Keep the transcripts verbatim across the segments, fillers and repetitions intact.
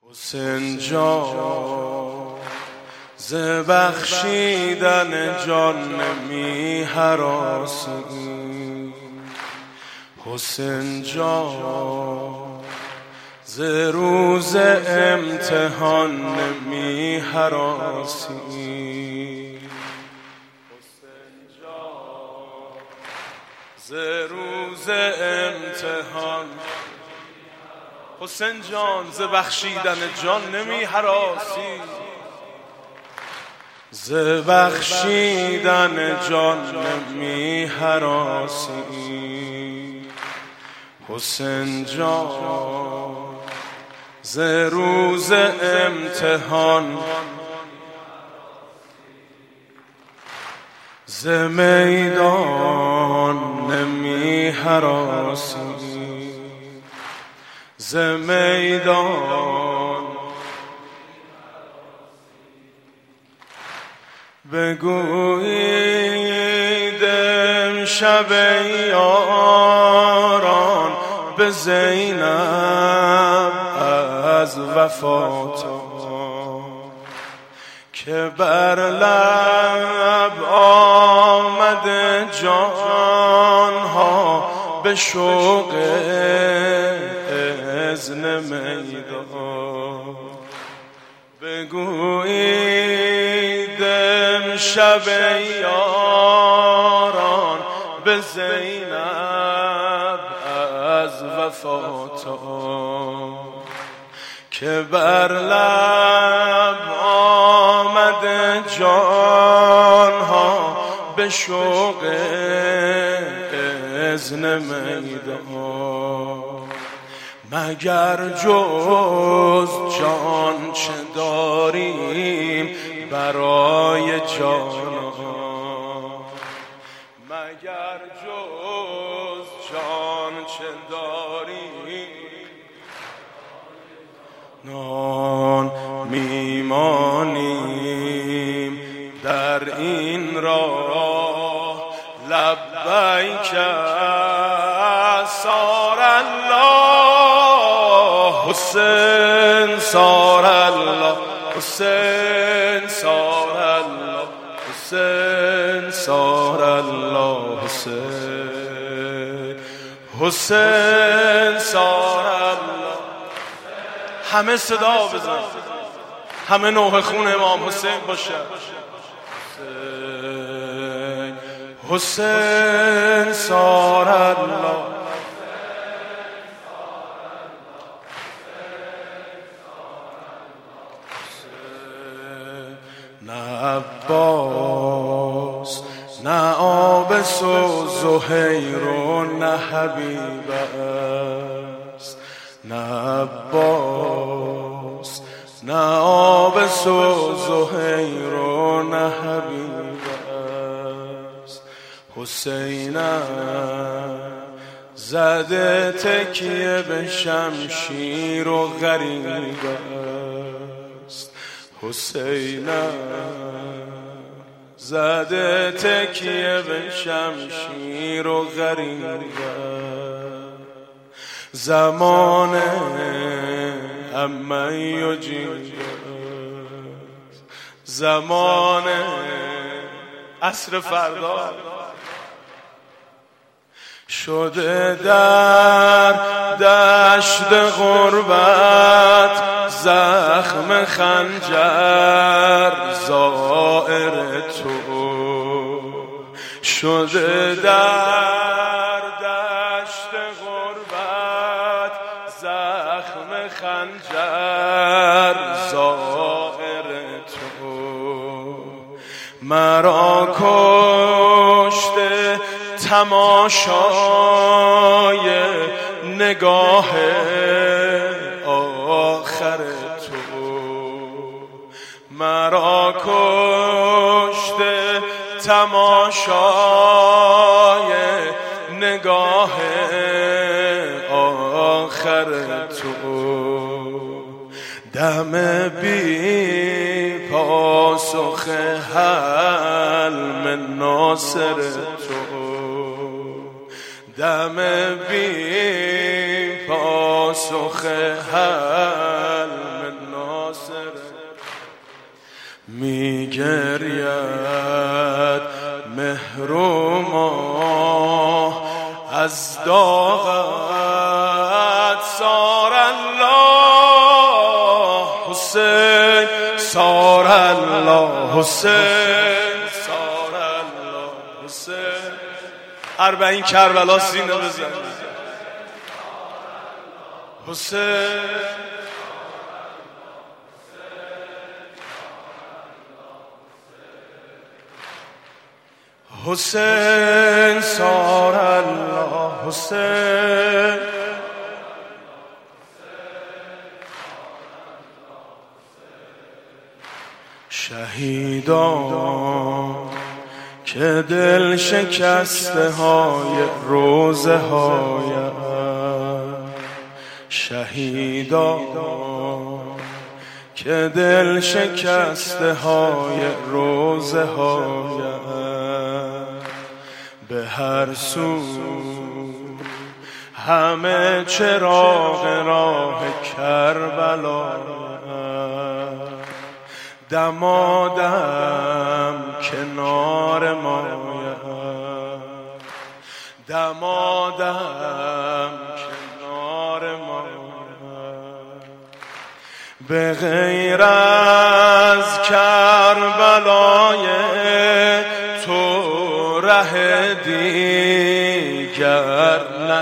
حسین جان ز بخشیدن جان نمی هراسی، حسین جان ز روز امتحان نمی هراسی، حسین جان ز روز امتحان، حسین جان ز بخشیدن جان نمی هراسی، ز بخشیدن جان نمی هراسی، حسین جان ز روز امتحان، ز میدان نمی هراسی، ز میدان بگویید امشب یاران به زینب از وفات که بر لب آمده جانها به شوق اذن میدان، بگویید امشب یاران به زینب از وفات که بر لب آمده جانها به شوق اذن میدان، مگر جز جان چه داریم برای جانان، مگر جز جان چه داریم، نان میمانیم در این راه لبیک سار الله، حسین سار الله، حسین سار الله، حسین سار الله، حسین حسین سار الله. همه صدا بزن، همه نوح خون امام حسین باشه، حسین حسین سار الله، نه عباس نه عابس و زهیر و نه حبیب است، نه عباس نه عابس و زهیر و نه حبیب است، حسینم زده تکیه به شمشیر و غریب است، حسینم زده تکیه به شمشیر و غریب است، زمان اما یجیب، زمان عصر فردا شده در دشت غربت زخم خنجر زائر تو، شده در دشت غربت زخم خنجر زائر تو، مرا کشته تماشای نگاه آخر تو، مرا کشته تماشای نگاه آخر تو، دم بی پاسخ حلم ناصر تو، دم بی پاسخ حلم گرید مهر و ماه از داغت سار الله حسین سار الله حسین سار الله حسین اربعین کربلا سینه بزن حسین حسین سار الله حسین شهیدان که دل شکسته های روزه های شهیدان که دل شکسته های روزه های به هر سو همه چراغ راه کربلا دمادم کنار ما دمادم کنار ما به غیر از کربلای تو ره دیگر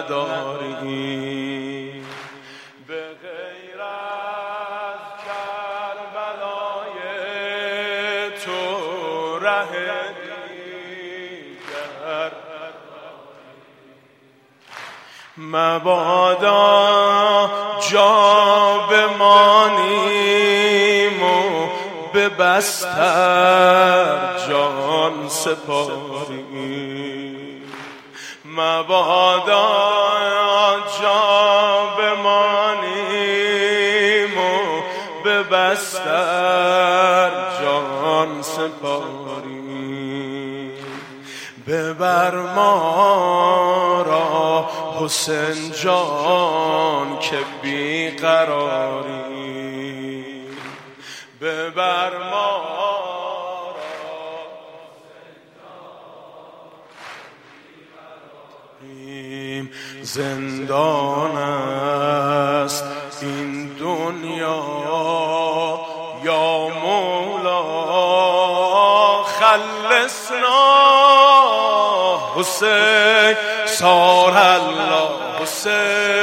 نداری به غیر از کربلای تو ره دیگر مبادا جا بمانیم و به بستر جان سپاریم مبادا جا بمانیم و به بستر جان سپاریم ببر ما را حسین جان که بیقراری ببر ما زندان است این دنیا یا مولا خلصنا حسین سار الله حسین